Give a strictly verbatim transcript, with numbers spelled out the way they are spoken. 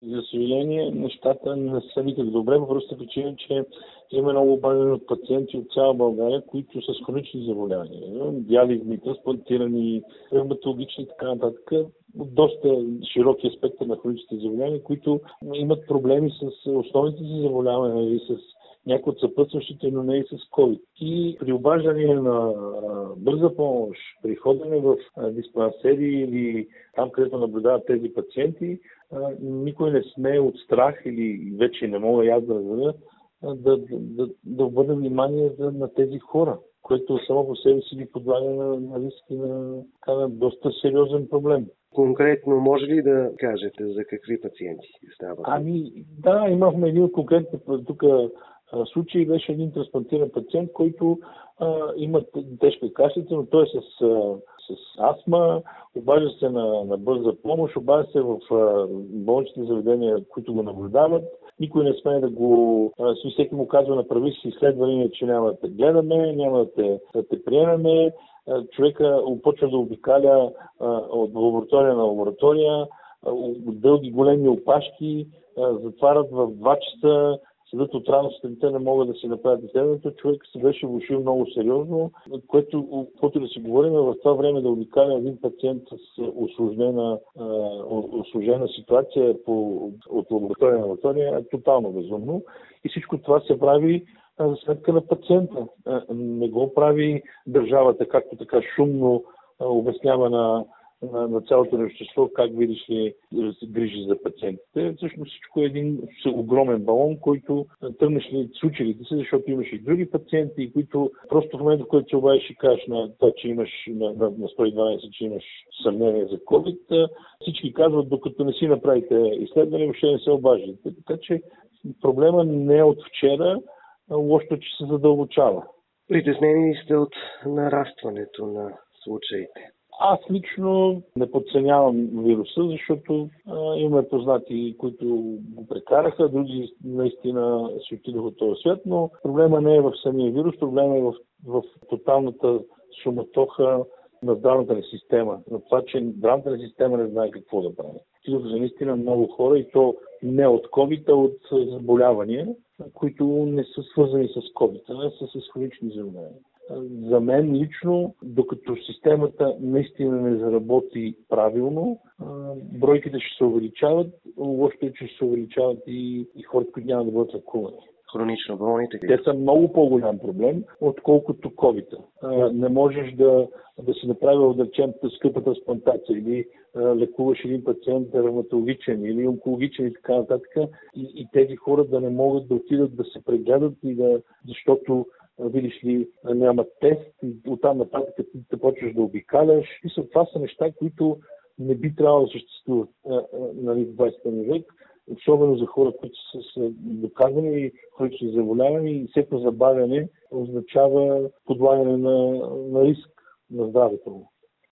За съжаление, нещата не са никак добре, по простата причина, че има много обаждане от пациенти от цяла България, които са с хронични заболявания. Диализни, трансплантирани, ревматологични и така нататък. От доста широкия спектър на хроничните заболявания, които имат проблеми с основните си заболявания или с някои от съпътстващите, но не и с ковид. И при обаждане на а, бърза помощ, при ходене в а, диспансери или там, където наблюдават тези пациенти, а, никой не сме от страх или вече не мога и аз да разбера, да, да, да, да обърне внимание за, на тези хора, което само по себе си ги подлага на, на риск и на, на доста сериозен проблем. Конкретно може ли да кажете за какви пациенти става? Ами да, имахме един конкретен тук случай, беше един трансплантиран пациент, който а, има тежка кашлица, но той е с, а, с астма, обажда се на, на бърза помощ, обажда се в а, болничните заведения, които го наблюдават. Никой не смее да го... А, всеки му казва, направи си изследване, че няма да те гледаме, няма да те, да те приемаме. А, човека почва да обикаля а, от лаборатория на лаборатория, а, дълги големи опашки, а, затварят в два часа, седат от рано сутринта, не могат да си направят изследването. Човек се беше влошил много сериозно, което, което да си говорим, в това време да обикаля един пациент с усложнена, усложнена ситуация по, от лаборатория на лаборатория е тотално безумно. И всичко това се прави за сметка на пациента. Не го прави държавата, както така шумно обяснява на На, на цялото общество, как видиш ли да се грижи за пациентите. Всъщност всичко е един огромен балон, който тръгнеш ли случилите се, защото имаш и други пациенти, които просто в момента, в който се обадиш и кажеш на това, че имаш на, на, на сто и дванадесет, че имаш съмнение за COVID, всички казват, докато не си направите изследване, въобще не се обаждате. Така че проблема не е от вчера, лошото, че се задълбочава. Притеснени сте от нарастването на случаите? Аз лично не подценявам вируса, защото а, имаме познати, които го прекараха, други наистина си отидоха от този свят, но проблема не е в самия вирус, проблема е в, в тоталната суматоха на здравната ни система. На това, че здравната ни система не знае какво да прави. Отидоха за наистина много хора и то не от COVID, а от заболявания, които не са свързани с COVID, а са с хронични заболявания. За мен лично, докато системата наистина не заработи правилно, бройките ще се увеличават, лошото е, че ще се увеличават и, и хората, които няма да бъдат лекувани. Хронично болните? Те са много по-голям проблем, отколкото ковид. Не можеш да, да си направил, да речем, скъпа трансплантация или а, лекуваш един пациент ревматологичен или онкологичен и така нататък и, и тези хора да не могат да отидат да се прегледат и да, защото видиш ли, няма тест и оттам нататък ти да почваш да обикаляш. И това са неща, които не би трябвало да съществуват нали, в двадесети век, особено за хора, които са, са доказани хронични заболявания и всеки забавяне означава подлагане на, на риск на здравето му.